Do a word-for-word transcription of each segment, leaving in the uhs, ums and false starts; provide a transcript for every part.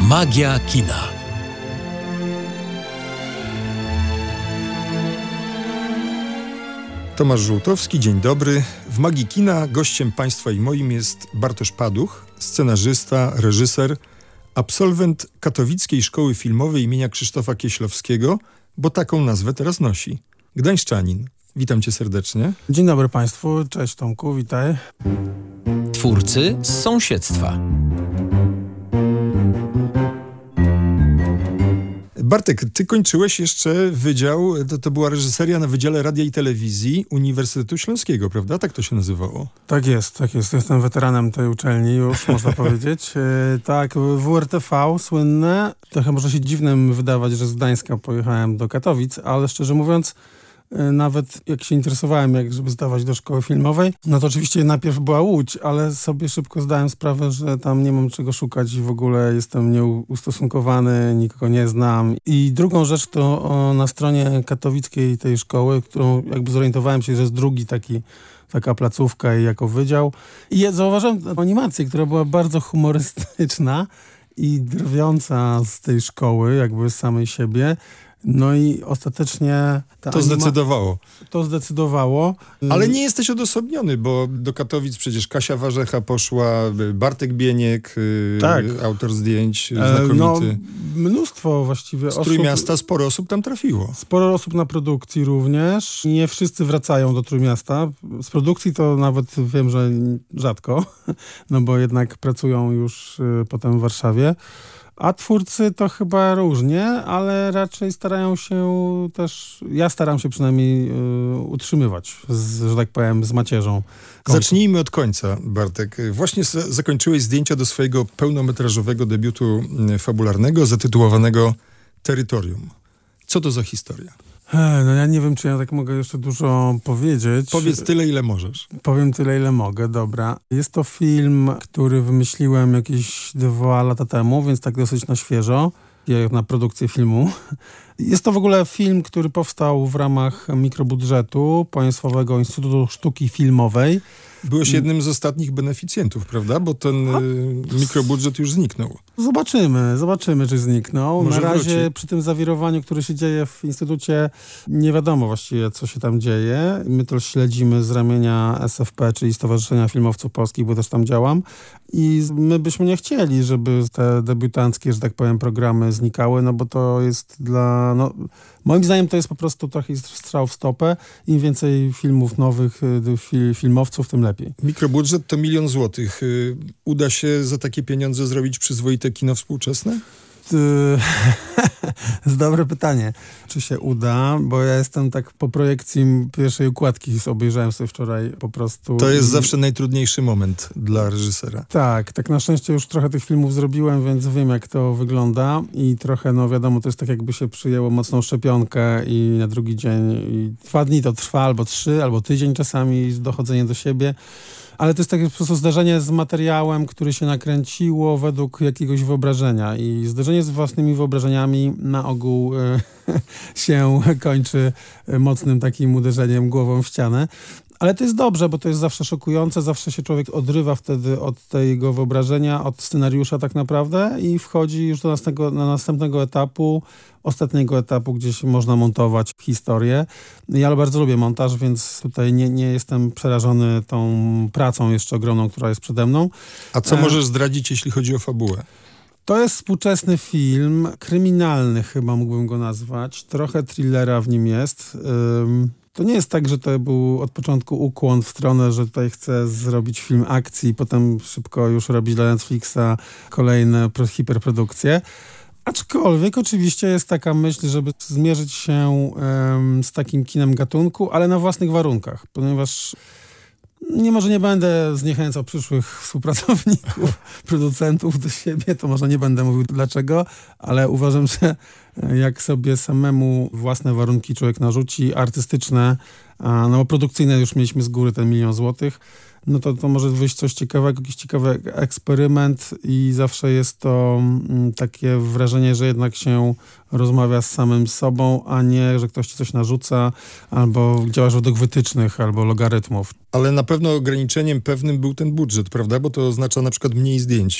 Magia kina. Tomasz Żółtowski, dzień dobry. W Magii Kina gościem Państwa i moim jest Bartosz Paduch, scenarzysta, reżyser, absolwent Katowickiej Szkoły Filmowej imienia Krzysztofa Kieślowskiego, bo taką nazwę teraz nosi. Gdańszczanin. Witam cię serdecznie. Dzień dobry Państwu, cześć Tomku, witaj. Twórcy z sąsiedztwa. Bartek, ty kończyłeś jeszcze wydział, to, to była reżyseria na Wydziale Radia i Telewizji Uniwersytetu Śląskiego, prawda? Tak to się nazywało? Tak jest, tak jest. Jestem weteranem tej uczelni już, można powiedzieć. E, tak, W R T V słynne. Trochę może się dziwnym wydawać, że z Gdańska pojechałem do Katowic, ale szczerze mówiąc, nawet jak się interesowałem, jak żeby zdawać do szkoły filmowej, no to oczywiście najpierw była Łódź, ale sobie szybko zdałem sprawę, że tam nie mam czego szukać i w ogóle jestem nieustosunkowany, nikogo nie znam. I drugą rzecz to o, na stronie katowickiej tej szkoły, którą jakby zorientowałem się, że jest drugi taki taka placówka i jako wydział. I ja zauważyłem animację, która była bardzo humorystyczna i drwiąca z tej szkoły, jakby z samej siebie. No i ostatecznie... Ta to anima- zdecydowało. To zdecydowało. Ale nie jesteś odosobniony, bo do Katowic przecież Kasia Warzecha poszła, Bartek Bieniek, tak. autor zdjęć, znakomity. No, mnóstwo właściwie osób. Z Trójmiasta sporo osób tam trafiło. Sporo osób na produkcji również. Nie wszyscy wracają do Trójmiasta. Z produkcji to nawet wiem, że rzadko, no bo jednak pracują już y, potem w Warszawie. A twórcy to chyba różnie, ale raczej starają się też, ja staram się przynajmniej y, utrzymywać, z, że tak powiem, z macierzą. Zacznijmy od końca, Bartek. Właśnie z, zakończyłeś zdjęcia do swojego pełnometrażowego debiutu fabularnego zatytułowanego Terytorium. Co to za historia? No ja nie wiem, czy ja tak mogę jeszcze dużo powiedzieć. Powiedz tyle, ile możesz. Powiem tyle, ile mogę, dobra. Jest to film, który wymyśliłem jakieś dwa lata temu, więc tak dosyć na świeżo, jak na produkcję filmu. Jest to w ogóle film, który powstał w ramach mikrobudżetu Państwowego Instytutu Sztuki Filmowej. Byłeś jednym z ostatnich beneficjentów, prawda? Bo ten y, mikrobudżet już zniknął. Zobaczymy, zobaczymy, czy zniknął. Może Na razie wróci. Przy tym zawirowaniu, które się dzieje w Instytucie, nie wiadomo właściwie, co się tam dzieje. My to śledzimy z ramienia S F P, czyli Stowarzyszenia Filmowców Polskich, bo też tam działam. I my byśmy nie chcieli, żeby te debiutanckie, że tak powiem, programy znikały, no bo to jest dla... No, moim zdaniem to jest po prostu trochę strzał w stopę. Im więcej filmów nowych, filmowców, tym lepiej. Mikrobudżet to milion złotych. Uda się za takie pieniądze zrobić przyzwoite kino współczesne? To jest dobre pytanie. Czy się uda? Bo ja jestem tak po projekcji pierwszej układki, obejrzałem sobie wczoraj po prostu. To jest i... zawsze najtrudniejszy moment dla reżysera. Tak, tak na szczęście już trochę tych filmów zrobiłem, więc wiem, jak to wygląda i trochę, no wiadomo, to jest tak, jakby się przyjęło mocną szczepionkę i na drugi dzień i dwa dni to trwa, albo trzy, albo tydzień czasami dochodzenie do siebie. Ale to jest takie po prostu zdarzenie z materiałem, który się nakręciło według jakiegoś wyobrażenia i zdarzenie z własnymi wyobrażeniami na ogół e, się kończy mocnym takim uderzeniem głową w ścianę. Ale to jest dobrze, bo to jest zawsze szokujące, zawsze się człowiek odrywa wtedy od tego wyobrażenia, od scenariusza tak naprawdę i wchodzi już do następnego, na następnego etapu, ostatniego etapu, gdzie się można montować historię. Ja bardzo lubię montaż, więc tutaj nie, nie jestem przerażony tą pracą jeszcze ogromną, która jest przede mną. A co możesz zdradzić, jeśli chodzi o fabułę? To jest współczesny film, kryminalny chyba mógłbym go nazwać. Trochę thrillera w nim jest. Ym, To nie jest tak, że to był od początku ukłon w stronę, że tutaj chcę zrobić film akcji i potem szybko już robić dla Netflixa kolejne hiperprodukcje. Aczkolwiek oczywiście jest taka myśl, żeby zmierzyć się um, z takim kinem gatunku, ale na własnych warunkach, ponieważ nie może nie będę zniechęcał przyszłych współpracowników, producentów do siebie, to może nie będę mówił dlaczego, ale uważam, że jak sobie samemu własne warunki człowiek narzuci, artystyczne, a no produkcyjne już mieliśmy z góry ten milion złotych, no to, to może wyjść coś ciekawego, jakiś ciekawy eksperyment i zawsze jest to mm, takie wrażenie, że jednak się rozmawia z samym sobą, a nie, że ktoś ci coś narzuca albo działasz według wytycznych albo logarytmów. Ale na pewno ograniczeniem pewnym był ten budżet, prawda? Bo to oznacza na przykład mniej zdjęć.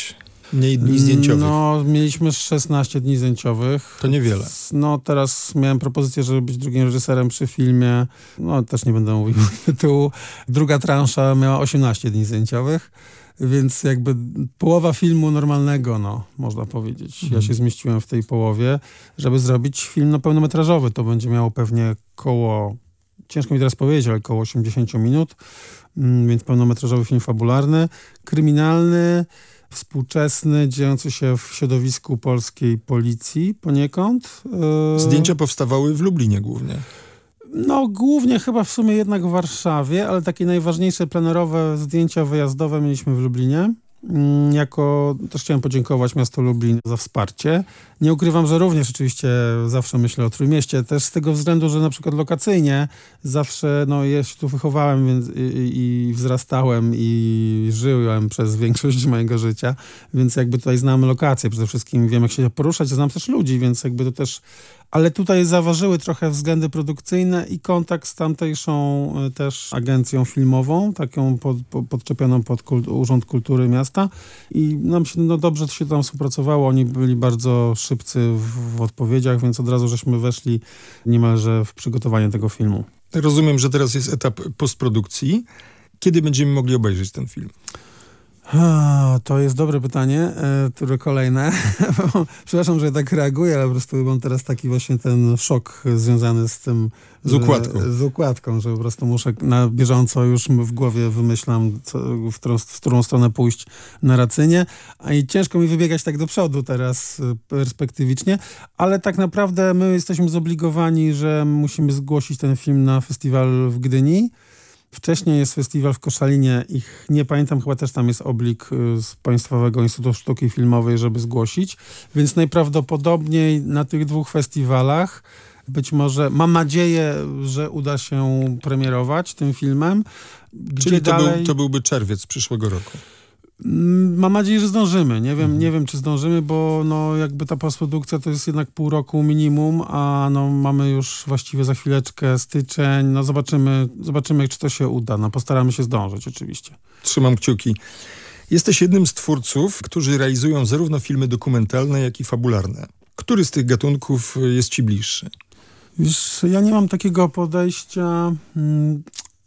Mniej dni zdjęciowych. No, mieliśmy szesnaście dni zdjęciowych. To niewiele. No, teraz miałem propozycję, żeby być drugim reżyserem przy filmie. No, też nie będę mówił tytułu. Druga transza miała osiemnaście dni zdjęciowych. Więc jakby połowa filmu normalnego, no, można powiedzieć. Ja się zmieściłem w tej połowie, żeby zrobić film no, pełnometrażowy. To będzie miało pewnie koło, ciężko mi teraz powiedzieć, ale koło osiemdziesiąt minut. Więc pełnometrażowy film fabularny, kryminalny, współczesny, dziejący się w środowisku polskiej policji poniekąd. Zdjęcia powstawały w Lublinie głównie. No głównie chyba w sumie jednak w Warszawie, ale takie najważniejsze plenerowe zdjęcia wyjazdowe mieliśmy w Lublinie. Jako też chciałem podziękować miastu Lublin za wsparcie. Nie ukrywam, że również oczywiście zawsze myślę o Trójmieście, też z tego względu, że na przykład lokacyjnie zawsze, no ja się tu wychowałem więc, i, i wzrastałem i żyłem przez większość mojego życia, więc jakby tutaj znamy lokacje, przede wszystkim wiem jak się poruszać, znam też ludzi, więc jakby to też, ale tutaj zaważyły trochę względy produkcyjne i kontakt z tamtejszą też agencją filmową, taką pod, pod, podczepioną pod kult, Urząd Kultury Miasta i nam się no dobrze się tam współpracowało, oni byli bardzo szybcy w, w odpowiedziach, więc od razu żeśmy weszli niemalże w przygotowanie tego filmu. Rozumiem, że teraz jest etap postprodukcji. Kiedy będziemy mogli obejrzeć ten film? A, to jest dobre pytanie, e, które kolejne. Przepraszam, że ja tak reaguję, ale po prostu mam teraz taki właśnie ten szok związany z tym. Z układką. Że, z układką, że po prostu muszę na bieżąco już w głowie wymyślam, co, w, którą, w którą stronę pójść narracyjnie. A i ciężko mi wybiegać tak do przodu teraz perspektywicznie, ale tak naprawdę my jesteśmy zobligowani, że musimy zgłosić ten film na festiwal w Gdyni. Wcześniej jest festiwal w Koszalinie, ich nie pamiętam, chyba też tam jest oblig z Państwowego Instytutu Sztuki Filmowej, żeby zgłosić, więc najprawdopodobniej na tych dwóch festiwalach być może, mam nadzieję, że uda się premierować tym filmem. Gdzie Czyli to, dalej... był, to byłby czerwiec przyszłego roku. Mam nadzieję, że zdążymy. Nie wiem, mhm. nie wiem, czy zdążymy, bo no jakby ta postprodukcja to jest jednak pół roku minimum, a no mamy już właściwie za chwileczkę styczeń. No zobaczymy, zobaczymy, czy to się uda. No postaramy się zdążyć oczywiście. Trzymam kciuki. Jesteś jednym z twórców, którzy realizują zarówno filmy dokumentalne, jak i fabularne. Który z tych gatunków jest ci bliższy? Wiesz, ja nie mam takiego podejścia... Hmm,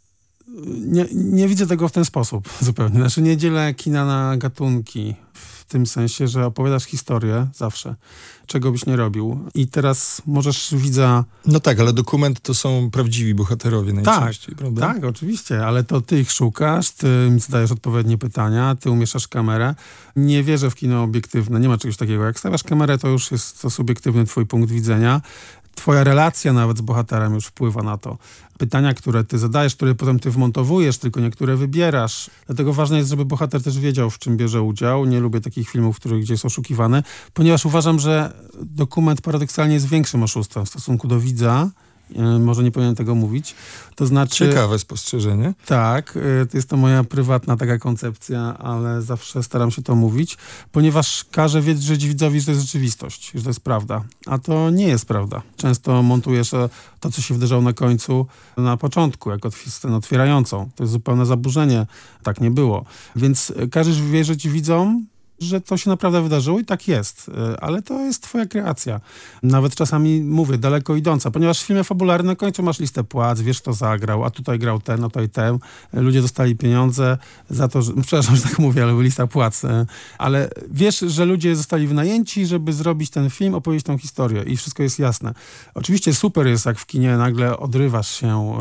Nie, nie widzę tego w ten sposób zupełnie. Znaczy nie dzielę kina na gatunki w tym sensie, że opowiadasz historię zawsze, czego byś nie robił. I teraz możesz widza... No tak, ale dokument to są prawdziwi bohaterowie najczęściej, tak, prawda? Tak, oczywiście, ale to ty ich szukasz, ty im zadajesz odpowiednie pytania, ty umieszczasz kamerę. Nie wierzę w kino obiektywne, nie ma czegoś takiego. Jak stawiasz kamerę, to już jest to subiektywny twój punkt widzenia. Twoja relacja nawet z bohaterem już wpływa na to. Pytania, które ty zadajesz, które potem ty wmontowujesz, tylko niektóre wybierasz. Dlatego ważne jest, żeby bohater też wiedział, w czym bierze udział. Nie lubię takich filmów, w których gdzieś jest oszukiwany, ponieważ uważam, że dokument paradoksalnie jest większym oszustem w stosunku do widza. Może nie powinienem tego mówić. To znaczy... Ciekawe spostrzeżenie. Tak, jest to moja prywatna taka koncepcja, ale zawsze staram się to mówić, ponieważ każę wierzyć widzowi, że to jest rzeczywistość, że to jest prawda. A to nie jest prawda. Często montujesz to, co się wydarzało na końcu, na początku, jako scenę otwierającą. To jest zupełne zaburzenie. Tak nie było. Więc każesz wierzyć widzom, że to się naprawdę wydarzyło i tak jest, ale to jest twoja kreacja. Nawet czasami mówię, daleko idąca, ponieważ w filmie fabularnym na końcu masz listę płac, wiesz kto zagrał, a tutaj grał ten, a tutaj ten. Ludzie dostali pieniądze za to, że, przepraszam, że tak mówię, ale była lista płac, ale wiesz, że ludzie zostali wynajęci, żeby zrobić ten film, opowiedzieć tą historię i wszystko jest jasne. Oczywiście super jest, jak w kinie nagle odrywasz się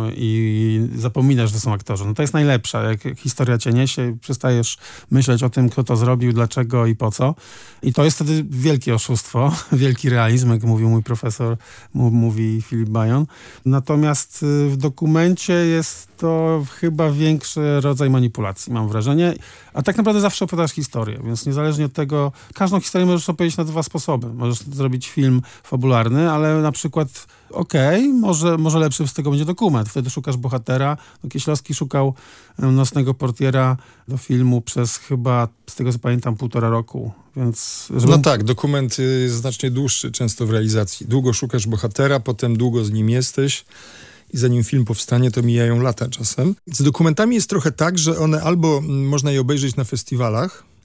i zapominasz, że to są aktorzy. No to jest najlepsze, jak historia cię niesie, przestajesz myśleć o tym, kto to zrobił, dlaczego i po co. I to jest wtedy wielkie oszustwo, wielki realizm, jak mówił mój profesor, mówi Filip Bajon. Natomiast w dokumencie jest to chyba większy rodzaj manipulacji, mam wrażenie. A tak naprawdę zawsze opowiadasz historię, więc niezależnie od tego, każdą historię możesz opowiedzieć na dwa sposoby. Możesz zrobić film fabularny, ale na przykład okej, okay, może, może lepszy z tego będzie dokument. Wtedy szukasz bohatera. No, Kieślowski szukał Nocnego portiera do filmu przez chyba, z tego co pamiętam, półtora roku. Więc, żeby... No tak, dokument jest znacznie dłuższy często w realizacji. Długo szukasz bohatera, potem długo z nim jesteś i zanim film powstanie, to mijają lata czasem. Z dokumentami jest trochę tak, że one albo można je obejrzeć na festiwalach,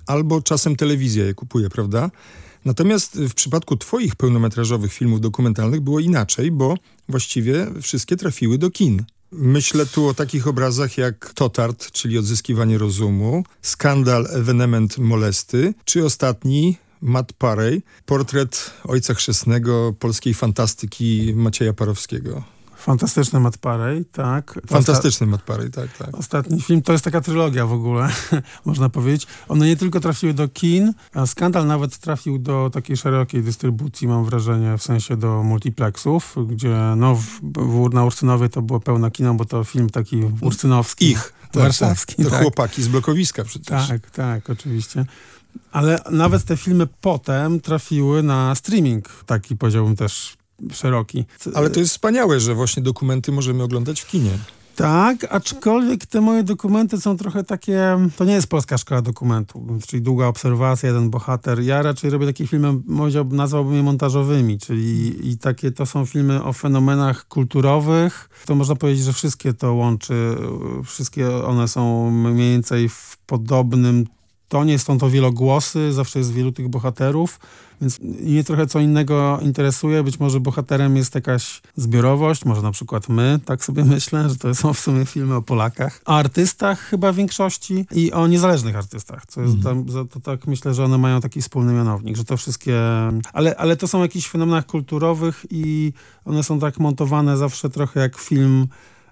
albo czasem telewizja je kupuje, prawda? Natomiast w przypadku twoich pełnometrażowych filmów dokumentalnych było inaczej, bo właściwie wszystkie trafiły do kin. Myślę tu o takich obrazach jak Totard, czyli Odzyskiwanie rozumu, Skandal, ewenement molesty, czy ostatni Matt Parey, portret ojca chrzestnego polskiej fantastyki Macieja Parowskiego. Fantastyczny Matt Parey, tak. Fantastyczny Matt Parey, tak, tak. Ostatni film to jest taka trylogia w ogóle, można powiedzieć. One nie tylko trafiły do kin, a Skandal nawet trafił do takiej szerokiej dystrybucji, mam wrażenie, w sensie do multiplexów, gdzie no, w, w, na Ursynowie to było pełne kino, bo to film taki ursynowski. Ich. Warszawski. Tak, to tak. chłopaki z blokowiska przecież. Tak, tak, oczywiście. Ale nawet te filmy potem trafiły na streaming, taki powiedziałbym też szeroki. Ale to jest wspaniałe, że właśnie dokumenty możemy oglądać w kinie. Tak, aczkolwiek te moje dokumenty są trochę takie, to nie jest polska szkoła dokumentu, czyli długa obserwacja, jeden bohater. Ja raczej robię takie filmy, nazwałbym je montażowymi, czyli i takie to są filmy o fenomenach kulturowych. To można powiedzieć, że wszystkie to łączy, wszystkie one są mniej więcej w podobnym tonie, są to wielogłosy, zawsze jest wielu tych bohaterów, więc mnie trochę co innego interesuje. Być może bohaterem jest jakaś zbiorowość, może na przykład my, tak sobie myślę, że to są w sumie filmy o Polakach. O artystach chyba w większości i o niezależnych artystach, co jest Mhm. tam, to tak myślę, że one mają taki wspólny mianownik, że to wszystkie... Ale, ale to są jakieś fenomenach kulturowych i one są tak montowane zawsze trochę jak film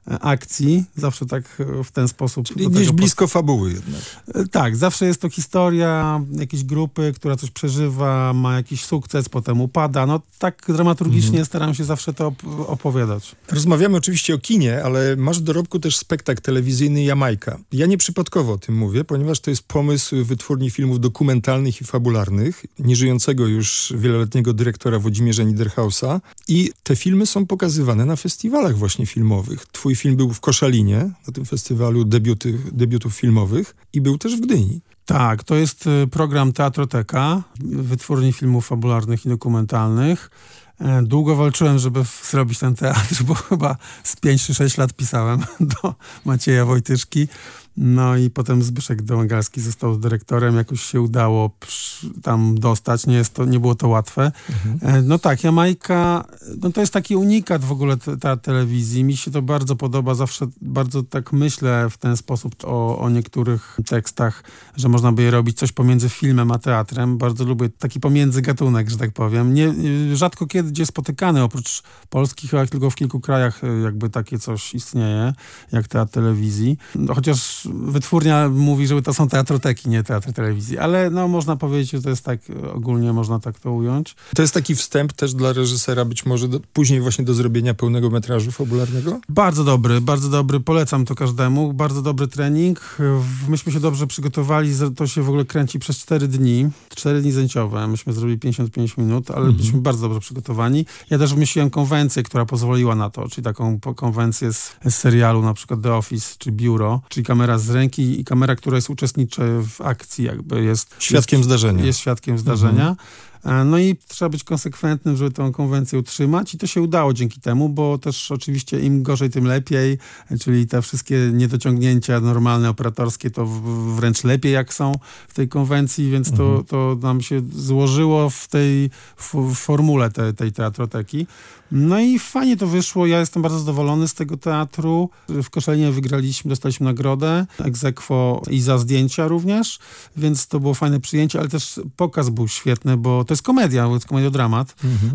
akcji, zawsze tak w ten sposób. Czyli gdzieś blisko fabuły jednak. Tak, zawsze jest to historia jakiejś grupy, która coś przeżywa, ma jakiś sukces, potem upada. No tak dramaturgicznie mhm. staram się zawsze to op- opowiadać. Rozmawiamy oczywiście o kinie, ale masz w dorobku też spektakl telewizyjny Jamajka. Ja nieprzypadkowo o tym mówię, ponieważ to jest pomysł wytwórni filmów dokumentalnych i fabularnych, nieżyjącego już wieloletniego dyrektora Włodzimierza Niederhausa i te filmy są pokazywane na festiwalach właśnie filmowych. Twój film był w Koszalinie, na tym festiwalu debiuty, debiutów filmowych i był też w Gdyni. Tak, to jest program Teatroteka, wytwórni filmów fabularnych i dokumentalnych. Długo walczyłem, żeby zrobić ten teatr, bo chyba z pięć czy sześć lat pisałem do Macieja Wojtyszki. No i potem Zbyszek Domagalski został dyrektorem, jakoś się udało przy, tam dostać, nie, jest to, nie było to łatwe. Mhm. No tak, Jamajka, no to jest taki unikat w ogóle te, ta telewizji, mi się to bardzo podoba, zawsze bardzo tak myślę w ten sposób o, o niektórych tekstach, że można by je robić coś pomiędzy filmem a teatrem, bardzo lubię taki pomiędzy gatunek, że tak powiem. Nie, rzadko kiedy gdzie spotykany, oprócz Polski chyba tylko w kilku krajach jakby takie coś istnieje, jak teatr telewizji, no, chociaż wytwórnia mówi, że to są teatroteki, nie teatry telewizji, ale no można powiedzieć, że to jest tak, ogólnie można tak to ująć. To jest taki wstęp też dla reżysera być może do, później właśnie do zrobienia pełnego metrażu fabularnego? Bardzo dobry, bardzo dobry, polecam to każdemu, bardzo dobry trening. Myśmy się dobrze przygotowali, to się w ogóle kręci przez cztery dni, cztery dni zajęciowe, myśmy zrobili pięćdziesiąt pięć minut, ale mhm. byliśmy bardzo dobrze przygotowani. Ja też wymyśliłem konwencję, która pozwoliła na to, czyli taką konwencję z, z serialu, na przykład The Office, czy Biuro, czyli kamera z ręki i kamera, która jest uczestniczy w akcji, jakby jest... Świadkiem jest, zdarzenia. Jest świadkiem zdarzenia. Mhm. No i trzeba być konsekwentnym, żeby tę konwencję utrzymać i to się udało dzięki temu, bo też oczywiście im gorzej, tym lepiej, czyli te wszystkie niedociągnięcia normalne, operatorskie, to wręcz lepiej jak są w tej konwencji, więc to, mhm. to nam się złożyło w tej w formule tej, tej teatroteki. No i fajnie to wyszło, ja jestem bardzo zadowolony z tego teatru. W Koszalinie wygraliśmy, dostaliśmy nagrodę, ex aequo i za zdjęcia również, więc to było fajne przyjęcie, ale też pokaz był świetny, bo to jest komedia, to jest komediodramat mhm.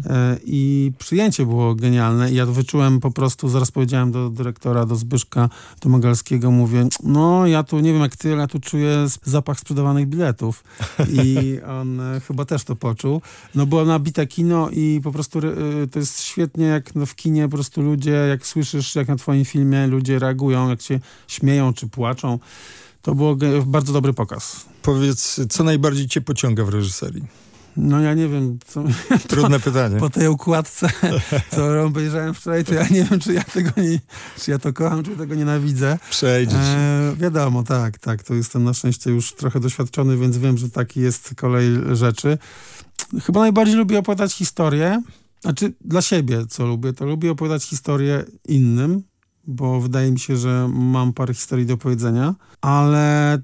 i przyjęcie było genialne i ja wyczułem po prostu, zaraz powiedziałem do dyrektora, do Zbyszka Domagalskiego, mówię, no ja tu nie wiem jak ty, ale ja tu czuję zapach sprzedawanych biletów i on chyba też to poczuł. No było nabite kino i po prostu to jest świetne, jak w kinie po prostu ludzie, jak słyszysz, jak na twoim filmie ludzie reagują, jak się śmieją czy płaczą. To był bardzo dobry pokaz. Powiedz, co najbardziej cię pociąga w reżyserii? No ja nie wiem. Co, Trudne to, pytanie. Po tej układce, co obejrzałem wczoraj, to ja nie wiem, czy ja tego nie, czy ja to kocham, czy tego nienawidzę. Przejdziesz. E, wiadomo, tak, tak. To jestem na szczęście już trochę doświadczony, więc wiem, że taki jest kolej rzeczy. Chyba najbardziej lubię opowiadać historię. Znaczy dla siebie, co lubię, to lubię opowiadać historię innym, bo wydaje mi się, że mam parę historii do powiedzenia, ale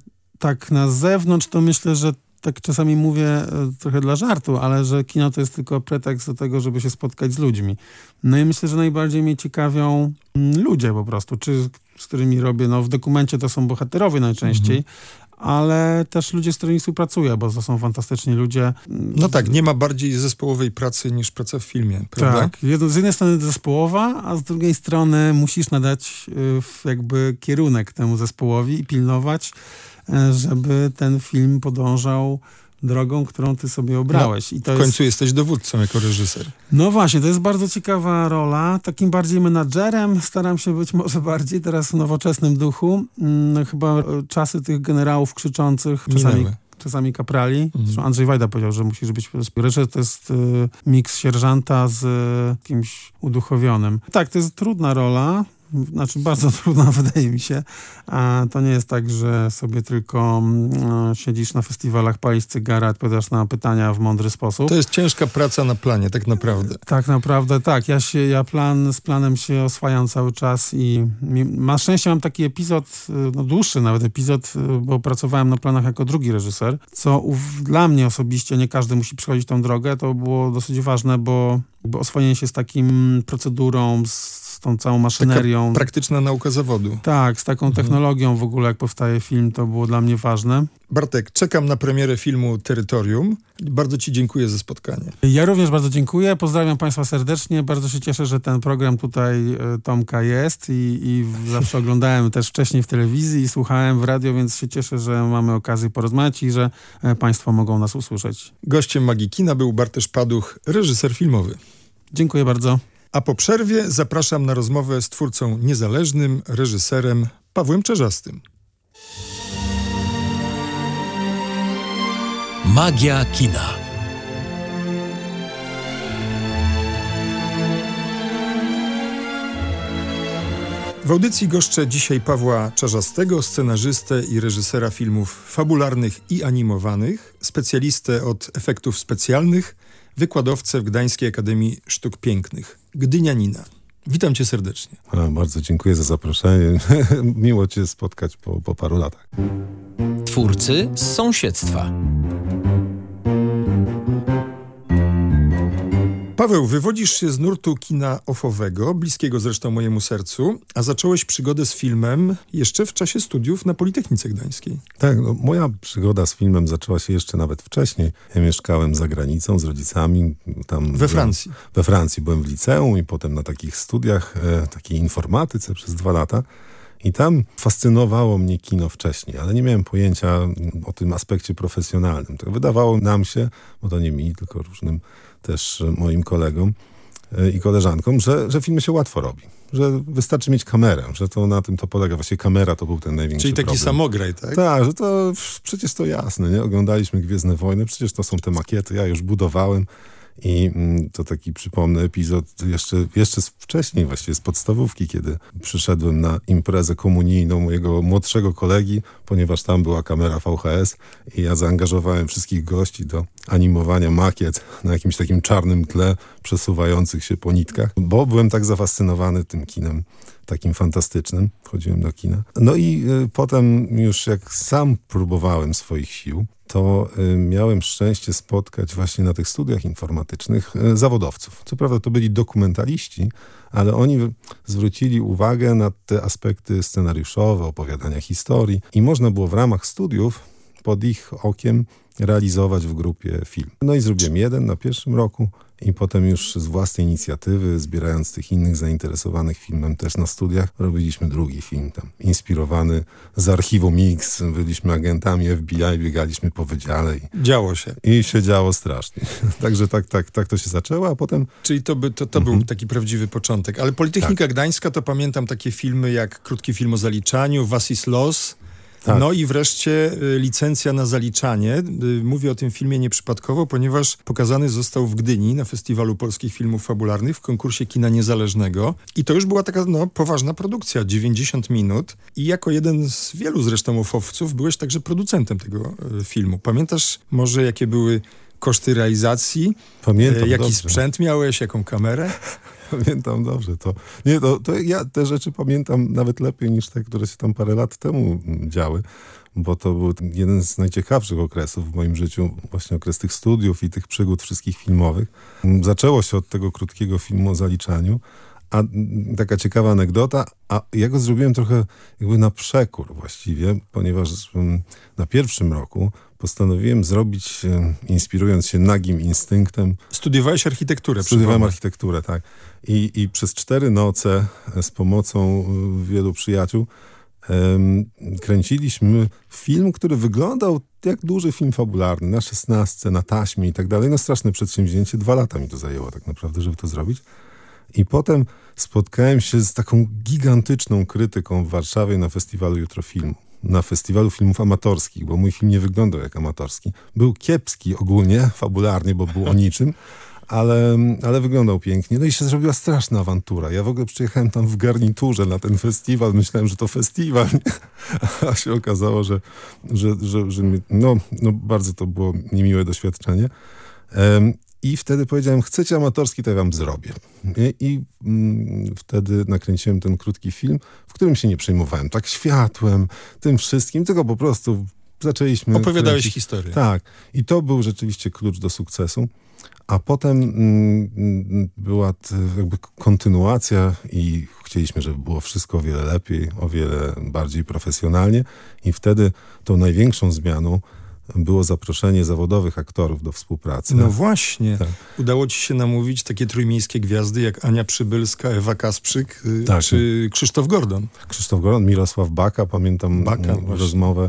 tak na zewnątrz to myślę, że tak czasami mówię e, trochę dla żartu, ale że kino to jest tylko pretekst do tego, żeby się spotkać z ludźmi. No i myślę, że najbardziej mnie ciekawią mm, ludzie po prostu, czy z którymi robię, no w dokumencie to są bohaterowie najczęściej, mhm. ale też ludzie, z którymi współpracuję, bo to są fantastyczni ludzie. No tak, nie ma bardziej zespołowej pracy niż praca w filmie, prawda? Tak, z jednej strony zespołowa, a z drugiej strony musisz nadać y, jakby kierunek temu zespołowi i pilnować, y, żeby ten film podążał drogą, którą ty sobie obrałeś. No, I to w końcu jest... jesteś dowódcą jako reżyser. No właśnie, to jest bardzo ciekawa rola. Takim bardziej menadżerem staram się być może bardziej teraz w nowoczesnym duchu. No, chyba czasy tych generałów krzyczących, czasami, Minęły. czasami kaprali. Mhm. Andrzej Wajda powiedział, że musisz być reżyser, to jest y, miks sierżanta z y, kimś uduchowionym. Tak, to jest trudna rola. Znaczy bardzo trudna, wydaje mi się. A to nie jest tak, że sobie tylko no, siedzisz na festiwalach, palisz cygara, odpowiadasz na pytania w mądry sposób. To jest ciężka praca na planie, tak naprawdę. Tak naprawdę, tak. Ja się, ja plan, z planem się oswajam cały czas i mi, na szczęście mam taki epizod, no dłuższy nawet epizod, bo pracowałem na planach jako drugi reżyser, co ów, dla mnie osobiście, nie każdy musi przychodzić tą drogę, to było dosyć ważne, bo, bo oswojenie się z takim procedurą, z tą całą maszynerią. Taka praktyczna nauka zawodu. Tak, z taką mhm. technologią w ogóle, jak powstaje film, to było dla mnie ważne. Bartek, czekam na premierę filmu Terytorium. Bardzo ci dziękuję za spotkanie. Ja również bardzo dziękuję. Pozdrawiam Państwa serdecznie. Bardzo się cieszę, że ten program tutaj Tomka jest i, i zawsze oglądałem też wcześniej w telewizji i słuchałem w radio, więc się cieszę, że mamy okazję porozmawiać i że Państwo mogą nas usłyszeć. Gościem Magii Kina był Bartosz Paduch, reżyser filmowy. Dziękuję bardzo. A po przerwie zapraszam na rozmowę z twórcą niezależnym, reżyserem Pawłem Czerzastym. Magia kina. W audycji goszczę dzisiaj Pawła Czerzastego, scenarzystę i reżysera filmów fabularnych i animowanych, specjalistę od efektów specjalnych, wykładowcę w Gdańskiej Akademii Sztuk Pięknych, gdynianina. Witam cię serdecznie. A, bardzo dziękuję za zaproszenie. Miło cię spotkać po, po paru latach. Twórcy z sąsiedztwa. Paweł, wywodzisz się z nurtu kina ofowego, bliskiego zresztą mojemu sercu, a zacząłeś przygodę z filmem jeszcze w czasie studiów na Politechnice Gdańskiej. Tak, no, moja przygoda z filmem zaczęła się jeszcze nawet wcześniej. Ja mieszkałem za granicą z rodzicami. Tam We byłem, Francji. We Francji byłem w liceum i potem na takich studiach, e, takiej informatyce przez dwa lata. I tam fascynowało mnie kino wcześniej, ale nie miałem pojęcia o tym aspekcie profesjonalnym. Tak wydawało nam się, bo to nie mi, tylko różnym też moim kolegom i koleżankom, że, że filmy się łatwo robi. Że wystarczy mieć kamerę, że to na tym to polega. Właśnie kamera to był ten największy Czyli taki problem. samograj, tak? Tak, że to przecież to jasne, nie? Oglądaliśmy Gwiezdne Wojny, przecież to są te makiety, ja już budowałem. I to taki, przypomnę, epizod jeszcze, jeszcze wcześniej właściwie z podstawówki, kiedy przyszedłem na imprezę komunijną mojego młodszego kolegi, ponieważ tam była kamera V H S i ja zaangażowałem wszystkich gości do animowania makiet na jakimś takim czarnym tle przesuwających się po nitkach, bo byłem tak zafascynowany tym kinem takim fantastycznym. Chodziłem do kina. No i y, potem już jak sam próbowałem swoich sił, to y, miałem szczęście spotkać właśnie na tych studiach informatycznych y, zawodowców. Co prawda to byli dokumentaliści, ale oni zwrócili uwagę na te aspekty scenariuszowe, opowiadania historii i można było w ramach studiów pod ich okiem realizować w grupie film. No i zrobiłem jeden na pierwszym roku i potem już z własnej inicjatywy, zbierając tych innych zainteresowanych filmem też na studiach, robiliśmy drugi film tam, inspirowany z archiwum X. Byliśmy agentami F B I, biegaliśmy po wydziale. I, działo się. I się działo strasznie. Także tak, tak, tak to się zaczęło, a potem... Czyli to, by, to, to mhm. był taki prawdziwy początek. Ale Politechnika tak. Gdańska, to pamiętam takie filmy jak Krótki film o zaliczaniu, Was is Los. Tak. No i wreszcie y, licencja na zaliczanie. Y, mówię o tym filmie nieprzypadkowo, ponieważ pokazany został w Gdyni na Festiwalu Polskich Filmów Fabularnych w konkursie kina niezależnego. I to już była taka no, poważna produkcja, dziewięćdziesiąt minut. I jako jeden z wielu zresztą ofowców byłeś także producentem tego y, filmu. Pamiętasz może, jakie były koszty realizacji? Pamiętam, y, Jaki dobrze. sprzęt miałeś, jaką kamerę? Pamiętam dobrze to. Nie, to, to ja te rzeczy pamiętam nawet lepiej niż te, które się tam parę lat temu działy, bo to był jeden z najciekawszych okresów w moim życiu, właśnie okres tych studiów i tych przygód wszystkich filmowych. Zaczęło się od tego krótkiego filmu o zaliczaniu, a taka ciekawa anegdota, a ja go zrobiłem trochę jakby na przekór właściwie, ponieważ na pierwszym roku postanowiłem zrobić, inspirując się Nagim Instynktem. Studiowałeś architekturę. Studiowałem architekturę, tak. I, I przez cztery noce z pomocą wielu przyjaciół um, kręciliśmy film, który wyglądał jak duży film fabularny, na szesnastce, na taśmie i tak dalej. No straszne przedsięwzięcie. Dwa lata mi to zajęło tak naprawdę, żeby to zrobić. I potem spotkałem się z taką gigantyczną krytyką w Warszawie na festiwalu Jutro Filmu. Na festiwalu filmów amatorskich, bo mój film nie wyglądał jak amatorski. Był kiepski ogólnie, fabularnie, bo był o niczym, ale, ale wyglądał pięknie. No i się zrobiła straszna awantura. Ja w ogóle przyjechałem tam w garniturze na ten festiwal. Myślałem, że to festiwal. A się okazało, że, że, że, że mi, no, no bardzo to było niemiłe doświadczenie. Um, I wtedy powiedziałem, chcecie amatorski, to ja wam zrobię. I, i mm, wtedy nakręciłem ten krótki film, w którym się nie przejmowałem tak światłem, tym wszystkim, tylko po prostu zaczęliśmy... Opowiadałeś kręcić. historię. Tak. I to był rzeczywiście klucz do sukcesu. A potem mm, była t, jakby kontynuacja i chcieliśmy, żeby było wszystko o wiele lepiej, o wiele bardziej profesjonalnie. I wtedy tą największą zmianą było zaproszenie zawodowych aktorów do współpracy. No właśnie. Tak. Udało ci się namówić takie trójmiejskie gwiazdy jak Ania Przybylska, Ewa Kasprzyk y, tak. czy Krzysztof Gordon. Krzysztof Gordon, Mirosław Baka, pamiętam Baka, rozmowę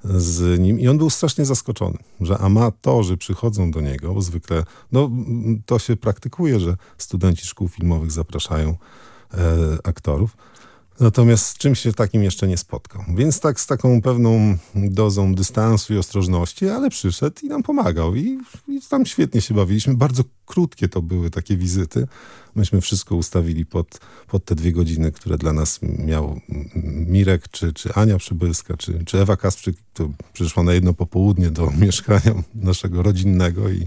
z nim i on był strasznie zaskoczony, że amatorzy przychodzą do niego, bo zwykle, no to się praktykuje, że studenci szkół filmowych zapraszają e, aktorów. Natomiast z czymś się takim jeszcze nie spotkał. Więc tak z taką pewną dozą dystansu i ostrożności, ale przyszedł i nam pomagał. I, i tam świetnie się bawiliśmy. Bardzo krótkie to były takie wizyty. Myśmy wszystko ustawili pod, pod te dwie godziny, które dla nas miał Mirek, czy, czy Ania Przybylska, czy, czy Ewa Kasprzyk. To przyszła na jedno popołudnie do mieszkania naszego rodzinnego i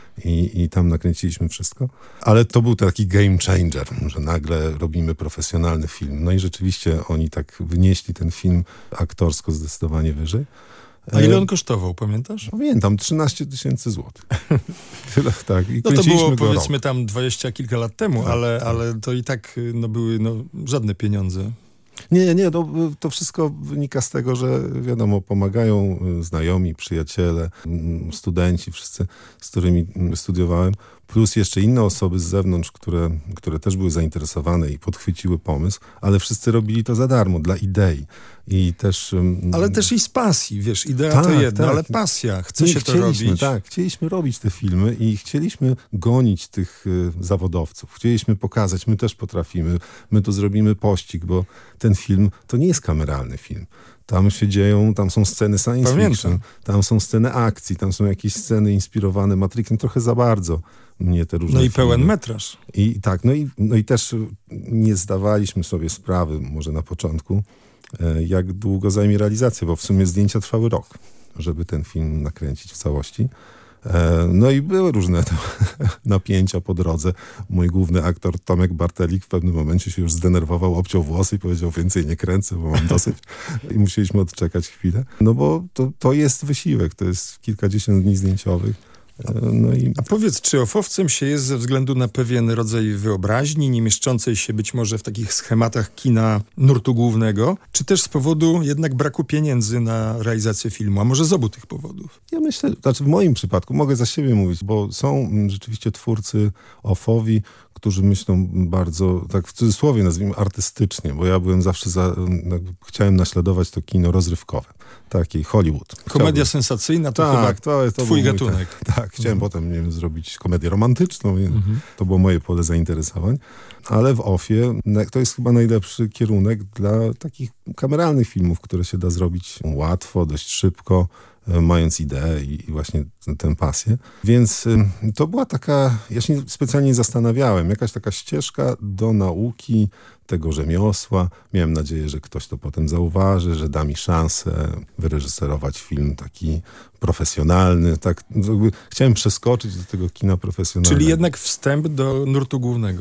I, I tam nakręciliśmy wszystko. Ale to był taki game changer, że nagle robimy profesjonalny film. No i rzeczywiście oni tak wynieśli ten film aktorsko zdecydowanie wyżej. A ile on kosztował, pamiętasz? Pamiętam, trzynaście tysięcy złotych. Tyle, tak. I no to było go powiedzmy rok. tam dwadzieścia kilka lat temu, tak, ale, tak. ale to i tak no, były no, żadne pieniądze. Nie, nie, to, to wszystko wynika z tego, że wiadomo, pomagają znajomi, przyjaciele, studenci, wszyscy, z którymi studiowałem, plus jeszcze inne osoby z zewnątrz, które, które też były zainteresowane i podchwyciły pomysł, ale wszyscy robili to za darmo, dla idei. I też... Ale też i z pasji, wiesz, idea tak, to jedno, tak. ale pasja, chce Nie, się to robić. Tak, chcieliśmy robić te filmy i chcieliśmy gonić tych y, zawodowców. Chcieliśmy pokazać, my też potrafimy, my tu zrobimy pościg, bo ten film to nie jest kameralny film. Tam się dzieją, tam są sceny science Pamiętam. fiction, tam są sceny akcji, tam są jakieś sceny inspirowane Matrixem, trochę za bardzo mnie te różne No i filmy. pełen metraż. I tak, no i, no i też nie zdawaliśmy sobie sprawy, może na początku, jak długo zajmie realizacja, bo w sumie zdjęcia trwały rok, żeby ten film nakręcić w całości. No i były różne napięcia po drodze. Mój główny aktor Tomek Bartelik w pewnym momencie się już zdenerwował, obciął włosy i powiedział, więcej nie kręcę, bo mam dosyć. I musieliśmy odczekać chwilę. No bo to, to jest wysiłek, to jest kilkadziesiąt dni zdjęciowych. No i... A powiedz, czy ofowcem się jest ze względu na pewien rodzaj wyobraźni, nie mieszczącej się być może w takich schematach kina nurtu głównego, czy też z powodu jednak braku pieniędzy na realizację filmu, a może z obu tych powodów? Ja myślę, znaczy w moim przypadku, mogę za siebie mówić, bo są rzeczywiście twórcy ofowi, którzy myślą bardzo, tak w cudzysłowie nazwijmy, artystycznie, bo ja byłem zawsze za, chciałem naśladować to kino rozrywkowe, taki Hollywood. Komedia Chciałbym. sensacyjna to tak, chyba to, to twój był gatunek. Tak, tak, chciałem mhm. potem nie wiem, zrobić komedię romantyczną, mhm. to było moje pole zainteresowań, ale w ofie to jest chyba najlepszy kierunek dla takich kameralnych filmów, które się da zrobić łatwo, dość szybko, mając ideę i właśnie tę pasję. Więc to była taka, ja się specjalnie zastanawiałem, jakaś taka ścieżka do nauki tego rzemiosła. Miałem nadzieję, że ktoś to potem zauważy, że da mi szansę wyreżyserować film taki profesjonalny. Tak, chciałem przeskoczyć do tego kina profesjonalnego. Czyli jednak wstęp do nurtu głównego.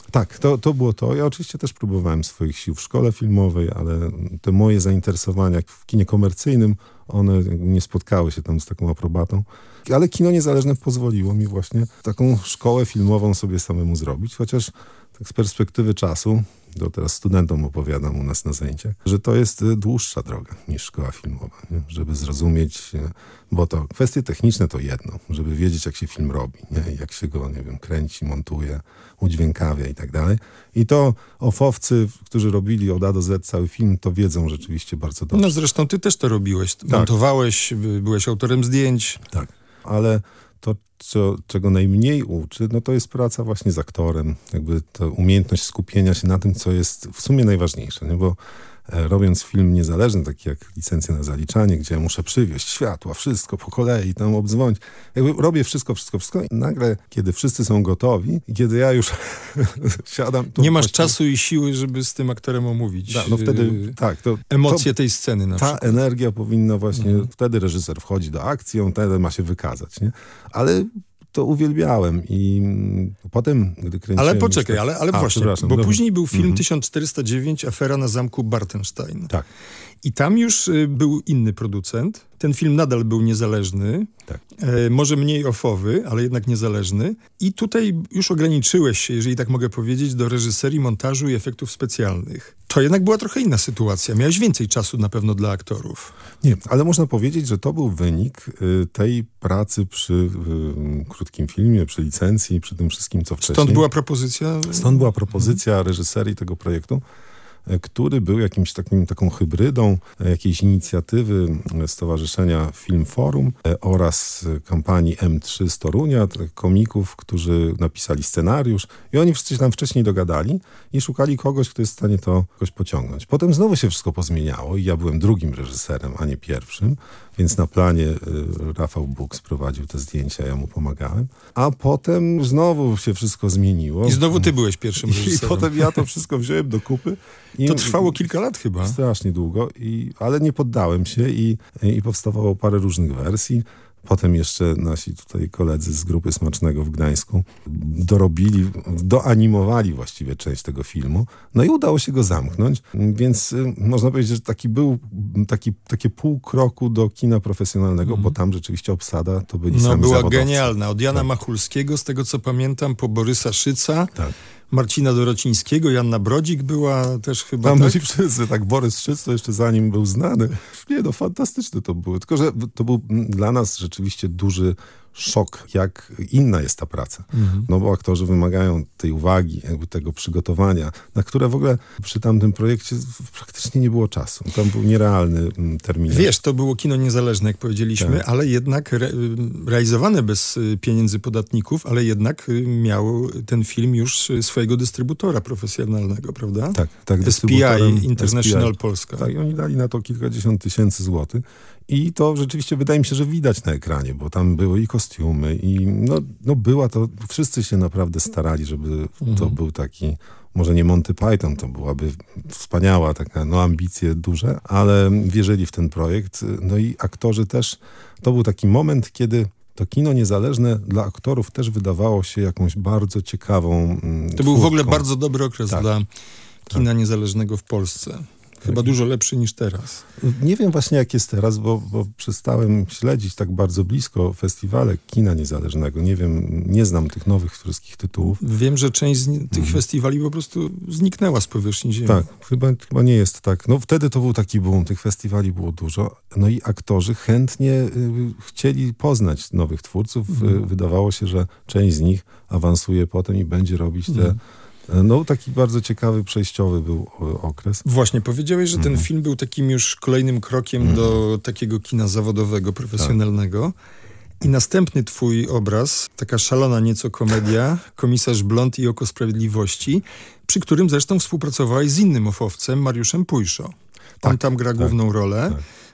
Tak, to, to było to. Ja oczywiście też próbowałem swoich sił w szkole filmowej, ale te moje zainteresowania w kinie komercyjnym, one nie spotkały się tam z taką aprobatą. Ale kino niezależne pozwoliło mi właśnie taką szkołę filmową sobie samemu zrobić, chociaż tak z perspektywy czasu, to teraz studentom opowiadam u nas na zajęciach, że to jest dłuższa droga niż szkoła filmowa, nie? Żeby zrozumieć, bo to kwestie techniczne to jedno, żeby wiedzieć, jak się film robi, nie? Jak się go, nie wiem, kręci, montuje, udźwiękawia i tak dalej. I to ofowcy, którzy robili od A do Z cały film, to wiedzą rzeczywiście bardzo dobrze. No zresztą ty też to robiłeś. Montowałeś, byłeś autorem zdjęć. Tak, ale to, co, czego najmniej uczy, no to jest praca właśnie z aktorem. Jakby ta umiejętność skupienia się na tym, co jest w sumie najważniejsze, nie? Bo e, robiąc film niezależny, taki jak Licencja na zaliczanie, gdzie ja muszę przywieźć światła, wszystko po kolei, tam obdzwonić. Jakby robię wszystko, wszystko, wszystko i nagle, kiedy wszyscy są gotowi i kiedy ja już siadam... To nie masz właśnie... czasu i siły, żeby z tym aktorem omówić da, no wtedy, yy, tak, to, emocje to, tej sceny na ta przykład. energia powinna właśnie, mhm. wtedy reżyser wchodzi do akcji, on wtedy ma się wykazać, nie? Ale to uwielbiałem i potem, gdy kręciłem... Ale poczekaj, ale, ale A, właśnie, bo dobra. później był film mhm. tysiąc czterysta dziewięć, Afera na zamku Bartenstein. Tak. I tam już y, był inny producent. Ten film nadal był niezależny, Tak. e, może mniej ofowy, ale jednak niezależny. I tutaj już ograniczyłeś się, jeżeli tak mogę powiedzieć, do reżyserii, montażu i efektów specjalnych. To jednak była trochę inna sytuacja. Miałeś więcej czasu na pewno dla aktorów. Nie, ale można powiedzieć, że to był wynik y, tej pracy przy y, krótkim filmie, przy licencji, przy tym wszystkim, co wcześniej. Stąd była propozycja... Stąd była propozycja reżyserii tego projektu, który był jakimś takim, taką hybrydą jakiejś inicjatywy Stowarzyszenia Film Forum oraz kampanii M trzy z Torunia, komików, którzy napisali scenariusz i oni wszyscy się tam wcześniej dogadali i szukali kogoś, kto jest w stanie to jakoś pociągnąć. Potem znowu się wszystko pozmieniało i ja byłem drugim reżyserem, a nie pierwszym, więc na planie Rafał Bux prowadził te zdjęcia, ja mu pomagałem. A potem znowu się wszystko zmieniło. I znowu ty byłeś pierwszym reżyserem. I potem ja to wszystko wziąłem do kupy. I to trwało kilka lat chyba. Strasznie długo, i, ale nie poddałem się i, i powstawało parę różnych wersji. Potem jeszcze nasi tutaj koledzy z Grupy Smacznego w Gdańsku dorobili, doanimowali właściwie część tego filmu. No i udało się go zamknąć, więc y, można powiedzieć, że taki był taki, takie pół kroku do kina profesjonalnego, mm. bo tam rzeczywiście obsada to byli no, sami była zawodowcy. genialna. Od Jana tak. Machulskiego, z tego co pamiętam, po Borysa Szyca, Tak. Marcina Dorocińskiego, Joanna Brodzik była też chyba, Tam tak? byli wszyscy, tak, Borys Szyc to jeszcze zanim był znany. Nie no, fantastyczne to było. Tylko, że to był dla nas rzeczywiście duży szok, jak inna jest ta praca. Mhm. No bo aktorzy wymagają tej uwagi, jakby tego przygotowania, na które w ogóle przy tamtym projekcie praktycznie nie było czasu. Tam był nierealny termin. Wiesz, to było kino niezależne, jak powiedzieliśmy, tak. ale jednak re, realizowane bez pieniędzy podatników, ale jednak miał ten film już swojego dystrybutora profesjonalnego, prawda? Tak, tak. S P I, International S P I. Polska. Tak, i oni dali na to kilkadziesiąt tysięcy złotych. I to rzeczywiście wydaje mi się, że widać na ekranie, bo tam były i kostiumy i no, no była to, wszyscy się naprawdę starali, żeby mhm. to był taki, może nie Monty Python, to byłaby wspaniała taka, no ambicje duże, ale wierzyli w ten projekt. No i aktorzy też, to był taki moment, kiedy to kino niezależne dla aktorów też wydawało się jakąś bardzo ciekawą To twórką. był w ogóle bardzo dobry okres tak. dla kina tak. niezależnego w Polsce. Chyba tak. dużo lepszy niż teraz. Nie wiem właśnie jak jest teraz, bo, bo przestałem śledzić tak bardzo blisko festiwale kina niezależnego. Nie wiem, nie znam tych nowych wszystkich tytułów. Wiem, że część z tych mhm. festiwali po prostu zniknęła z powierzchni ziemi. Tak, chyba, chyba nie jest tak. No wtedy to był taki boom, tych festiwali było dużo. No i aktorzy chętnie y, chcieli poznać nowych twórców. Mhm. Y, wydawało się, że część z nich awansuje potem i będzie robić te mhm. No taki bardzo ciekawy, przejściowy był okres. Właśnie, powiedziałeś, że ten mhm. film był takim już kolejnym krokiem mhm. do takiego kina zawodowego, profesjonalnego. Tak. I następny twój obraz, taka szalona nieco komedia, Komisarz Blond i Oko Sprawiedliwości, przy którym zresztą współpracowałeś z innym ofowcem, Mariuszem Pujszo. On tak, tam gra tak, główną rolę. Tak.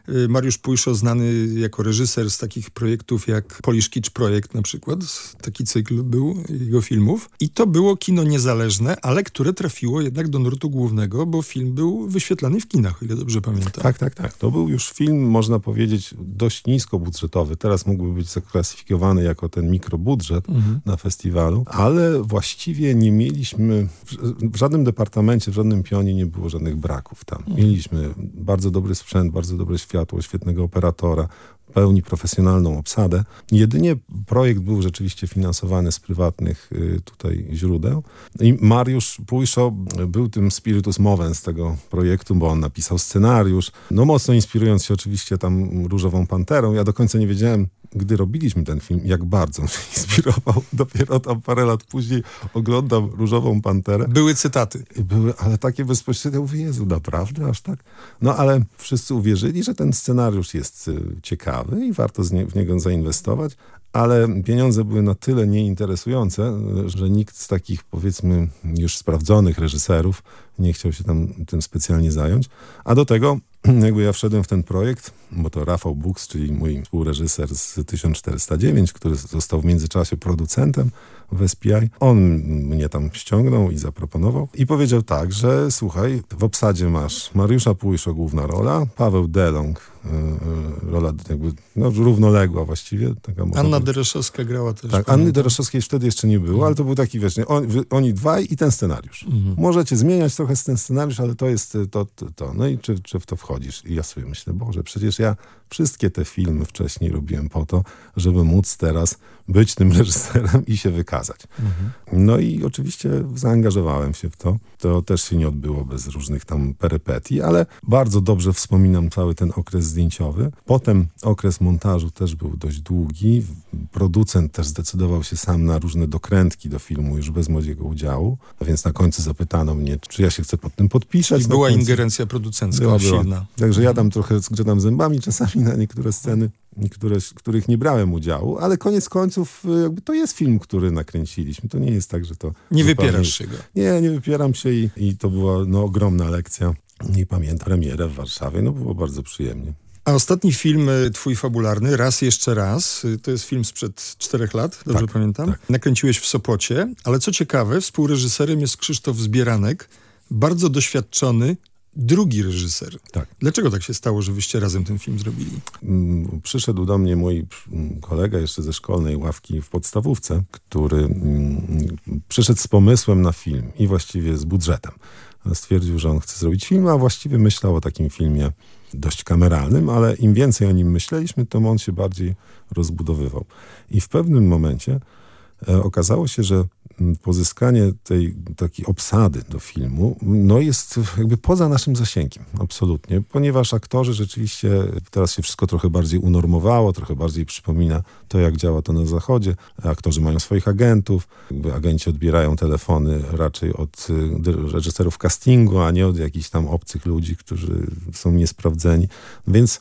Mariusz Pujszo, znany jako reżyser z takich projektów jak Polish Kitsch Projekt na przykład. Taki cykl był jego filmów. I to było kino niezależne, ale które trafiło jednak do nurtu głównego, bo film był wyświetlany w kinach, o ile dobrze pamiętam. Tak, tak, tak. To był już film, można powiedzieć, dość niskobudżetowy. Teraz mógłby być zaklasyfikowany jako ten mikrobudżet mhm. na festiwalu, ale właściwie nie mieliśmy, w żadnym departamencie, w żadnym pionie nie było żadnych braków tam. Mhm. Mieliśmy bardzo dobry sprzęt, bardzo dobre światło, świetnego operatora, pełni profesjonalną obsadę. Jedynie projekt był rzeczywiście finansowany z prywatnych y, tutaj źródeł. I Mariusz Pujszo był tym spiritus movens tego projektu, bo on napisał scenariusz. No mocno inspirując się oczywiście tam Różową Panterą. Ja do końca nie wiedziałem, gdy robiliśmy ten film, jak bardzo on się inspirował. Dopiero tam parę lat później oglądam Różową Panterę. Były cytaty. Były, ale takie bezpośrednie. Mówię, Jezu, naprawdę aż tak? No ale wszyscy uwierzyli, że ten scenariusz jest y, ciekawy i warto z nie, w niego zainwestować, ale pieniądze były na tyle nieinteresujące, że nikt z takich, powiedzmy, już sprawdzonych reżyserów nie chciał się tam tym specjalnie zająć. A do tego jakby ja wszedłem w ten projekt, bo to Rafał Buks, czyli mój współreżyser z tysiąc czterysta dziewięć, który został w międzyczasie producentem w S P I. On mnie tam ściągnął i zaproponował i powiedział tak, że słuchaj, w obsadzie masz Mariusza Pujszo, główna rola, Paweł Delong, yy, rola jakby no, równoległa właściwie. Taka Anna Dereszowska grała też. Tak, Anny Dereszowskiej wtedy jeszcze nie było, mhm. ale to był taki, wiesz, nie, on, wy, oni dwaj i ten scenariusz. Mhm. Możecie zmieniać trochę ten scenariusz, ale to jest to, to, to. No i czy, czy w to wchodzisz? I ja sobie myślę, Boże, przecież ja wszystkie te filmy wcześniej robiłem po to, żeby móc teraz być tym reżyserem i się wykazać. Mhm. No i oczywiście zaangażowałem się w to. To też się nie odbyło bez różnych tam perypetii, ale bardzo dobrze wspominam cały ten okres zdjęciowy. Potem okres montażu też był dość długi. Producent też zdecydował się sam na różne dokrętki do filmu już bez mojego udziału, a więc na końcu zapytano mnie, czy ja się chcę pod tym podpisać. I była końcu... ingerencja producencka była, silna. Była. Także ja tam trochę zgrzetam zębami czasami na niektóre sceny, które, których nie brałem udziału, ale koniec końców jakby to jest film, który nakręciliśmy. To nie jest tak, że to... Nie wypierasz się go. Nie, nie wypieram się i, i to była no, ogromna lekcja. Nie pamiętam, premierę w Warszawie, no było bardzo przyjemnie. A ostatni film twój fabularny, Raz jeszcze raz, to jest film sprzed czterech lat, dobrze tak, pamiętam? Tak. Nakręciłeś w Sopocie, ale co ciekawe, współreżyserem jest Krzysztof Zbieranek, bardzo doświadczony drugi reżyser. Tak. Dlaczego tak się stało, że wyście razem ten film zrobili? Przyszedł do mnie mój kolega jeszcze ze szkolnej ławki w podstawówce, który przyszedł z pomysłem na film i właściwie z budżetem. Stwierdził, że on chce zrobić film, a właściwie myślał o takim filmie dość kameralnym, ale im więcej o nim myśleliśmy, to on się bardziej rozbudowywał. I w pewnym momencie e, okazało się, że pozyskanie tej takiej obsady do filmu no jest jakby poza naszym zasięgiem, absolutnie, ponieważ aktorzy rzeczywiście, teraz się wszystko trochę bardziej unormowało, trochę bardziej przypomina to, jak działa to na Zachodzie. Aktorzy mają swoich agentów, jakby agenci odbierają telefony raczej od reżyserów castingu, a nie od jakichś tam obcych ludzi, którzy są niesprawdzeni. Więc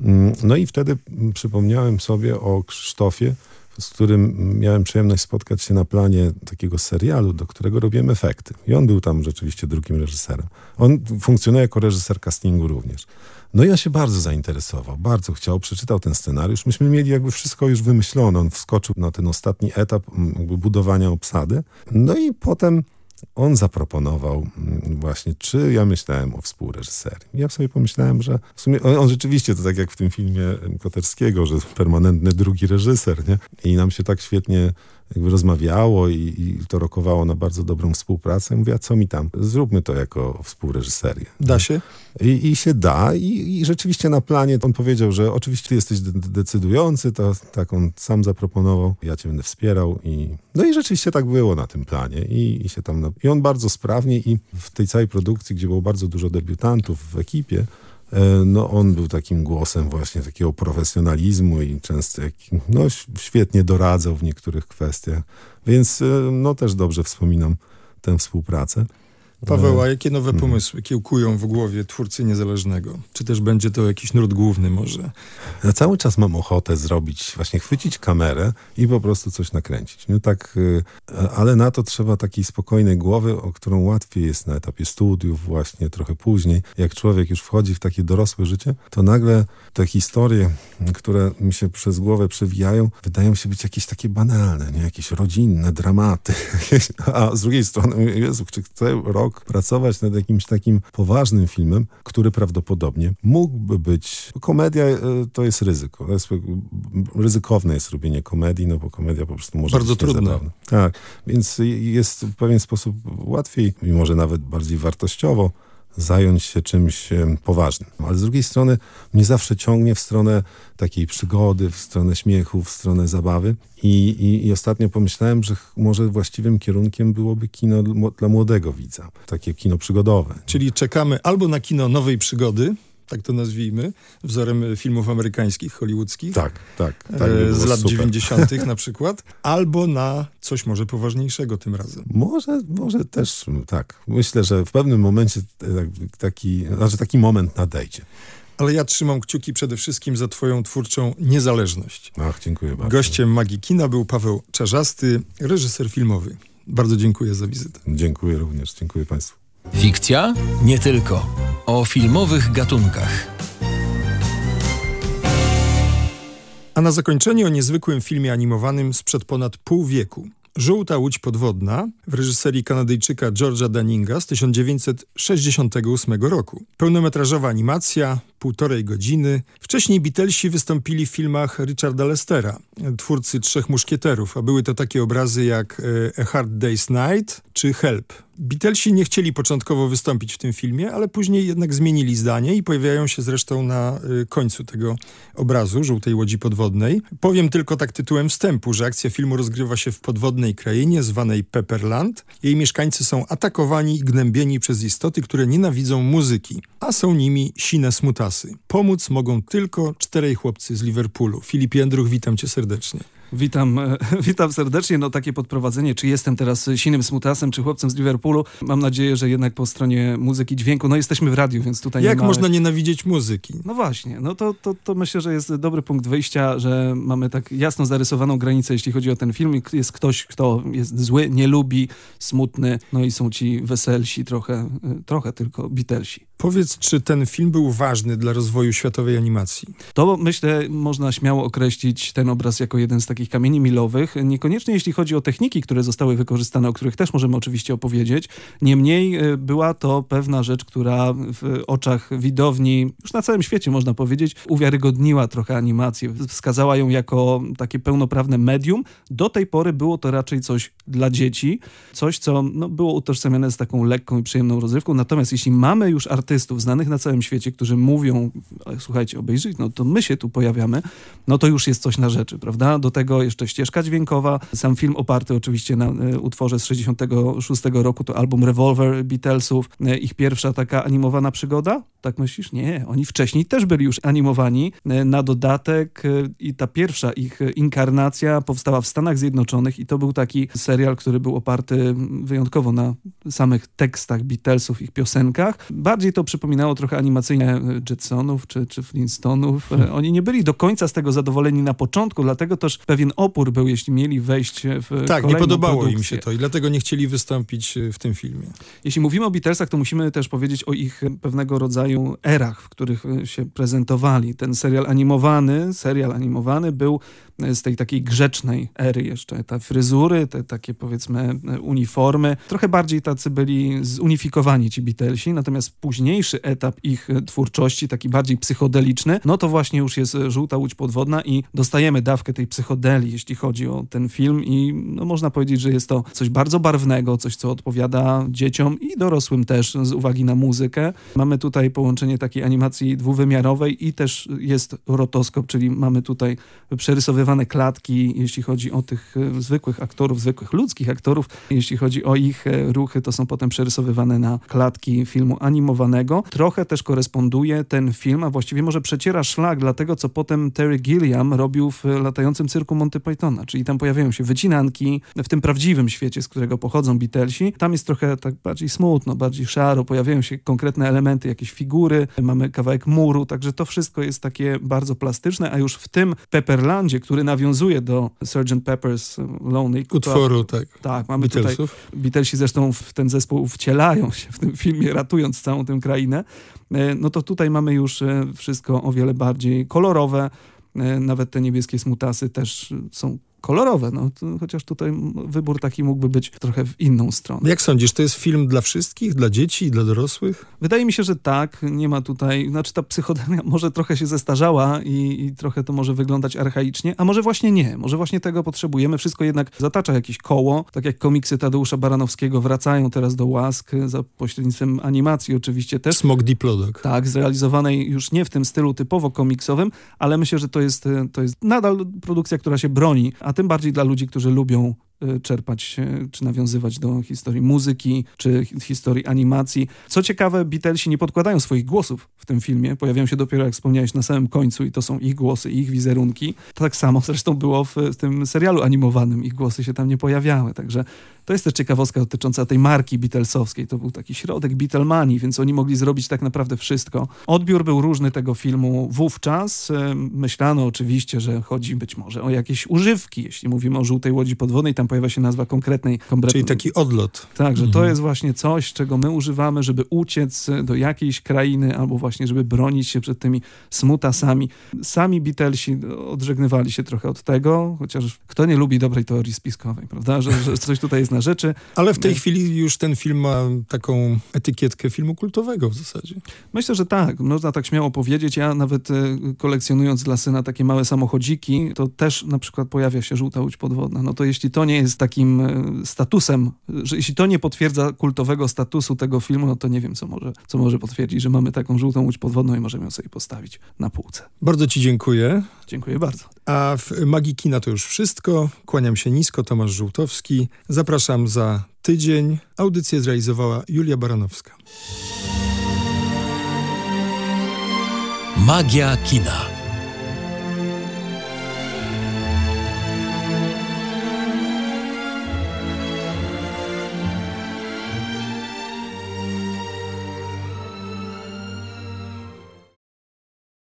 no i wtedy przypomniałem sobie o Krzysztofie, z którym miałem przyjemność spotkać się na planie takiego serialu, do którego robiłem efekty. I on był tam rzeczywiście drugim reżyserem. On funkcjonuje jako reżyser castingu również. No i on się bardzo zainteresował, bardzo chciał, przeczytał ten scenariusz. Myśmy mieli jakby wszystko już wymyślone. On wskoczył na ten ostatni etap jakby budowania obsady. No i potem on zaproponował właśnie, czy ja myślałem o współreżyserii. Ja sobie pomyślałem, że w sumie on, on rzeczywiście to tak jak w tym filmie Koterskiego, że permanentny drugi reżyser, nie? I nam się tak świetnie jakby rozmawiało i, i to rokowało na bardzo dobrą współpracę. Mówię, a co mi tam? Zróbmy to jako współreżyserię. Da się? I, i się da. I, I rzeczywiście na planie on powiedział, że oczywiście ty jesteś de- decydujący, to tak on sam zaproponował. Ja cię będę wspierał. I no i rzeczywiście tak było na tym planie. I, i się tam... I on bardzo sprawnie i w tej całej produkcji, gdzie było bardzo dużo debiutantów w ekipie, no on był takim głosem właśnie takiego profesjonalizmu i często jak, no, świetnie doradzał w niektórych kwestiach. Więc no też dobrze wspominam tę współpracę. Paweł, a jakie nowe pomysły kiełkują w głowie twórcy Niezależnego? Czy też będzie to jakiś nurt główny może? Ja cały czas mam ochotę zrobić, właśnie chwycić kamerę i po prostu coś nakręcić. No tak, ale na to trzeba takiej spokojnej głowy, o którą łatwiej jest na etapie studiów, właśnie trochę później. Jak człowiek już wchodzi w takie dorosłe życie, to nagle te historie, które mi się przez głowę przewijają, wydają się być jakieś takie banalne, nie? Jakieś rodzinne dramaty. A z drugiej strony, Jezu, czy chcę rok pracować nad jakimś takim poważnym filmem, który prawdopodobnie mógłby być... Komedia to jest ryzyko. To jest, ryzykowne jest robienie komedii, no bo komedia po prostu może Bardzo być trudno. niezabawna. Tak, więc jest w pewien sposób łatwiej i może nawet bardziej wartościowo zająć się czymś poważnym. Ale z drugiej strony mnie zawsze ciągnie w stronę takiej przygody, w stronę śmiechu, w stronę zabawy. I, i, i ostatnio pomyślałem, że może właściwym kierunkiem byłoby kino dla młodego widza. Takie kino przygodowe. Czyli czekamy albo na kino nowej przygody, tak to nazwijmy, wzorem filmów amerykańskich, hollywoodzkich. Tak, tak. tak e, z lat super. dziewięćdziesiątych na przykład. Albo na coś może poważniejszego tym razem. Może, może też, tak. Myślę, że w pewnym momencie taki, znaczy taki moment nadejdzie. Ale ja trzymam kciuki przede wszystkim za twoją twórczą niezależność. Ach, dziękuję bardzo. Gościem Magii Kina był Paweł Czarzasty, reżyser filmowy. Bardzo dziękuję za wizytę. Dziękuję również, dziękuję państwu. Fikcja? Nie tylko. O filmowych gatunkach. A na zakończenie o niezwykłym filmie animowanym sprzed ponad pół wieku. Żółta łódź podwodna w reżyserii Kanadyjczyka George'a Dunninga z tysiąc dziewięćset sześćdziesiątego ósmego roku. Pełnometrażowa animacja, półtorej godziny. Wcześniej Beatlesi wystąpili w filmach Richarda Lestera, twórcy Trzech Muszkieterów, a były to takie obrazy jak A Hard Day's Night czy Help. Beatlesi nie chcieli początkowo wystąpić w tym filmie, ale później jednak zmienili zdanie i pojawiają się zresztą na y, końcu tego obrazu Żółtej Łodzi Podwodnej. Powiem tylko tak tytułem wstępu, że akcja filmu rozgrywa się w podwodnej krainie zwanej Pepperland. Jej mieszkańcy są atakowani i gnębieni przez istoty, które nienawidzą muzyki, a są nimi sine smutasy. Pomóc mogą tylko czterej chłopcy z Liverpoolu. Filip Jędruch, witam cię serdecznie. Witam, witam serdecznie. No takie podprowadzenie, czy jestem teraz sinem smutasem, czy chłopcem z Liverpoolu. Mam nadzieję, że jednak po stronie muzyki, dźwięku, no jesteśmy w radiu, więc tutaj Jak nie ma... można nienawidzieć muzyki? No właśnie, no to, to, to myślę, że jest dobry punkt wyjścia, że mamy tak jasno zarysowaną granicę, jeśli chodzi o ten film. Jest ktoś, kto jest zły, nie lubi, smutny, no i są ci weselsi, trochę, trochę tylko Beatlesi. Powiedz, czy ten film był ważny dla rozwoju światowej animacji? To myślę, można śmiało określić ten obraz jako jeden z takich kamieni milowych. Niekoniecznie jeśli chodzi o techniki, które zostały wykorzystane, o których też możemy oczywiście opowiedzieć. Niemniej była to pewna rzecz, która w oczach widowni, już na całym świecie można powiedzieć, uwiarygodniła trochę animację. Wskazała ją jako takie pełnoprawne medium. Do tej pory było to raczej coś dla dzieci. Coś, co no, było utożsamiane z taką lekką i przyjemną rozrywką. Natomiast jeśli mamy już artystów znanych na całym świecie, którzy mówią, słuchajcie, obejrzyj, no to my się tu pojawiamy, no to już jest coś na rzeczy, prawda? Do tego jeszcze ścieżka dźwiękowa. Sam film oparty oczywiście na y, utworze z sześćdziesiątego szóstego roku, to album Revolver Beatlesów. Y, ich pierwsza taka animowana przygoda? Tak myślisz? Nie. Oni wcześniej też byli już animowani. Y, na dodatek y, i ta pierwsza ich inkarnacja powstała w Stanach Zjednoczonych i to był taki serial, który był oparty wyjątkowo na samych tekstach Beatlesów, ich piosenkach. Bardziej to przypominało trochę animacyjne Jetsonów czy, czy Flintstonów. Hmm. Oni nie byli do końca z tego zadowoleni na początku, dlatego też pewien opór był, jeśli mieli wejść w Tak, nie kolejną podobało produkcję. im się to i dlatego nie chcieli wystąpić w tym filmie. Jeśli mówimy o Beatlesach, to musimy też powiedzieć o ich pewnego rodzaju erach, w których się prezentowali. Ten serial animowany, serial animowany był z tej takiej grzecznej ery jeszcze. Te fryzury, te takie powiedzmy uniformy. Trochę bardziej tacy byli zunifikowani ci Beatlesi, natomiast późniejszy etap ich twórczości, taki bardziej psychodeliczny, no to właśnie już jest Żółta Łódź Podwodna i dostajemy dawkę tej psychodelii, jeśli chodzi o ten film i no, można powiedzieć, że jest to coś bardzo barwnego, coś, co odpowiada dzieciom i dorosłym też z uwagi na muzykę. Mamy tutaj połączenie takiej animacji dwuwymiarowej i też jest rotoskop, czyli mamy tutaj przerysowywanie przerysowywane klatki, jeśli chodzi o tych e, zwykłych aktorów, zwykłych ludzkich aktorów, jeśli chodzi o ich e, ruchy, to są potem przerysowywane na klatki filmu animowanego. Trochę też koresponduje ten film, a właściwie może przeciera szlak dla tego, co potem Terry Gilliam robił w latającym cyrku Monty Pythona, czyli tam pojawiają się wycinanki w tym prawdziwym świecie, z którego pochodzą Beatlesi. Tam jest trochę tak bardziej smutno, bardziej szaro, pojawiają się konkretne elementy, jakieś figury, mamy kawałek muru, także to wszystko jest takie bardzo plastyczne, a już w tym Pepperlandzie, który nawiązuje do sergeant Pepper's Lonely Utworu, tak. Tak, mamy Beatlesów. tutaj... Beatlesi zresztą w ten zespół wcielają się w tym filmie, ratując całą tę krainę. No to tutaj mamy już wszystko o wiele bardziej kolorowe. Nawet te niebieskie smutasy też są kolorowe, no, to, chociaż tutaj wybór taki mógłby być trochę w inną stronę. Jak sądzisz, to jest film dla wszystkich, dla dzieci, dla dorosłych? Wydaje mi się, że tak, nie ma tutaj, znaczy ta psychodelia może trochę się zestarzała i, i trochę to może wyglądać archaicznie, a może właśnie nie, może właśnie tego potrzebujemy, wszystko jednak zatacza jakieś koło, tak jak komiksy Tadeusza Baranowskiego wracają teraz do łask, za pośrednictwem animacji oczywiście też. Smog Diplodok. Tak, zrealizowanej już nie w tym stylu typowo komiksowym, ale myślę, że to jest, to jest nadal produkcja, która się broni, a tym bardziej dla ludzi, którzy lubią czerpać, czy nawiązywać do historii muzyki, czy historii animacji. Co ciekawe, Beatlesi nie podkładają swoich głosów w tym filmie. Pojawiają się dopiero, jak wspomniałeś, na samym końcu i to są ich głosy, ich wizerunki. Tak samo zresztą było w, w tym serialu animowanym. Ich głosy się tam nie pojawiały. Także to jest też ciekawostka dotycząca tej marki Beatlesowskiej. To był taki środek Beatlemanii, więc oni mogli zrobić tak naprawdę wszystko. Odbiór był różny tego filmu wówczas. Myślano oczywiście, że chodzi być może o jakieś używki. Jeśli mówimy o Żółtej Łodzi Podwodnej, tam pojawia się nazwa konkretnej... Konkretnej... Czyli taki odlot. Tak, że mhm. to jest właśnie coś, czego my używamy, żeby uciec do jakiejś krainy albo właśnie, żeby bronić się przed tymi smutasami. Sami Beatlesi odżegnywali się trochę od tego, chociaż kto nie lubi dobrej teorii spiskowej, prawda? Że, że coś tutaj jest na rzeczy. Ale w tej chwili już ten film ma taką etykietkę filmu kultowego w zasadzie. Myślę, że tak. Można tak śmiało powiedzieć. Ja nawet kolekcjonując dla syna takie małe samochodziki, to też na przykład pojawia się Żółta Łódź Podwodna. No to jeśli to nie jest takim statusem, że jeśli to nie potwierdza kultowego statusu tego filmu, no to nie wiem, co może, co może potwierdzić, że mamy taką Żółtą Łódź Podwodną i możemy ją sobie postawić na półce. Bardzo ci dziękuję. Dziękuję bardzo. A w Magii Kina to już wszystko. Kłaniam się nisko, Tomasz Żółtowski. Zapraszam za tydzień. Audycję zrealizowała Julia Baranowska. Magia kina.